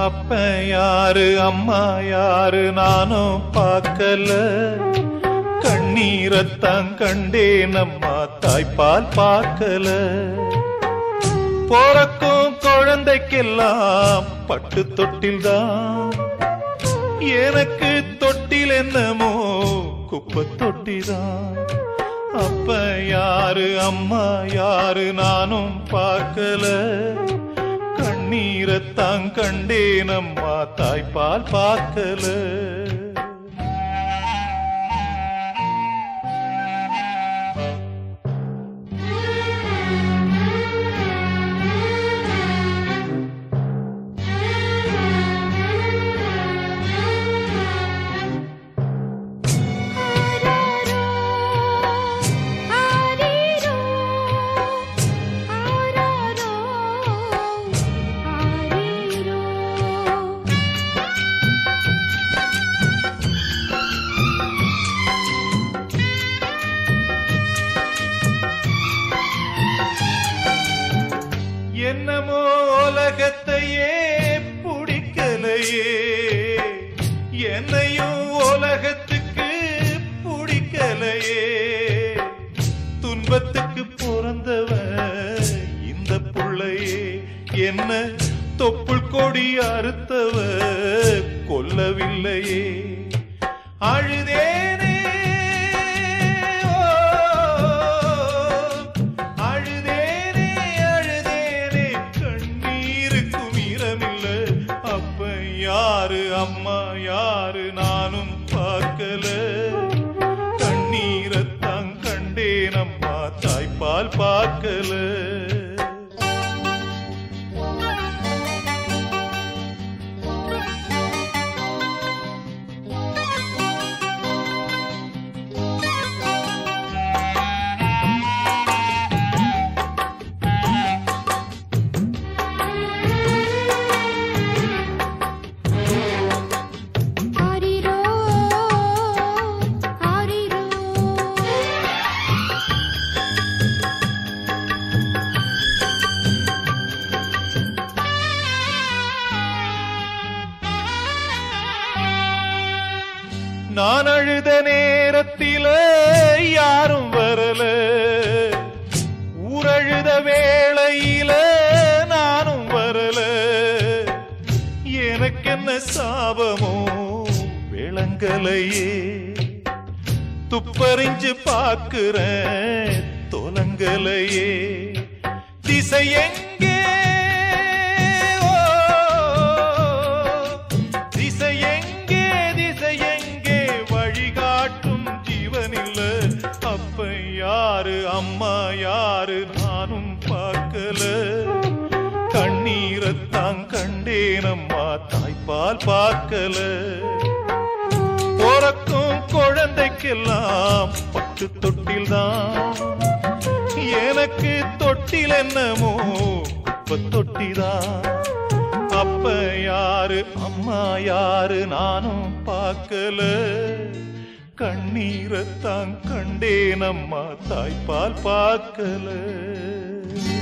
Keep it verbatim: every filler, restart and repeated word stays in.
அப்ப யாரு அம்மா யாரு நானும் பார்க்கல, கண்ணீரத்தான் கண்டேன் அம்மா தாய்ப்பால் பார்க்கல. போறக்கும் குழந்தைக்கெல்லாம் பட்டு தொட்டில்தான், எனக்கு தொட்டில் என்னமோ குப்பை தொட்டிதான். அப்ப யாரு அம்மா யாரு நானும் பார்க்கல, கண்ணீரத்தான் கண்டேன் அம்மா தாய்ப்பால் பார்க்கல. என்னமோ உலகத்தையே பிடிக்கலையே, என்னையும் உலகத்துக்கு பிடிக்கலையே. துன்பத்துக்கு பிறந்தவன் இந்த புள்ளையே, என்ன தொப்புள் கொடி அறுத்தவ கொல்லவில்லையே. அழுதேனே அம்மா யாரு நானும் பார்க்கல, கண்ணீரத்தான் கண்டேன் அம்மா தாய்ப்பால் பார்க்கல. நான் அழுத நேரத்தில யாரும் வரல, ஊரழுத வேளையில நானும் வரல. எனக்கென்ன சாபமோ விளங்கலையே, துப்பறிஞ்சு பார்க்கிறேன் தொலங்கலையே. திசை எங்கே யாரு அம்மா யாரு நானும் பார்க்கல, கண்ணீரத்தான் கண்டேன் அம்மா தாய்ப்பால் பார்க்கல. பிறக்கும் குழந்தைக்கெல்லாம் பட்டு தொட்டில்தான், எனக்கு தொட்டில் என்னமோ குப்பை தொட்டிதான். அப்ப யாரு அம்மா யாரு நானும் பார்க்கல, கண்ணீரத்தான் கண்டேன் அம்மா தாய்ப்பால் பார்க்கல.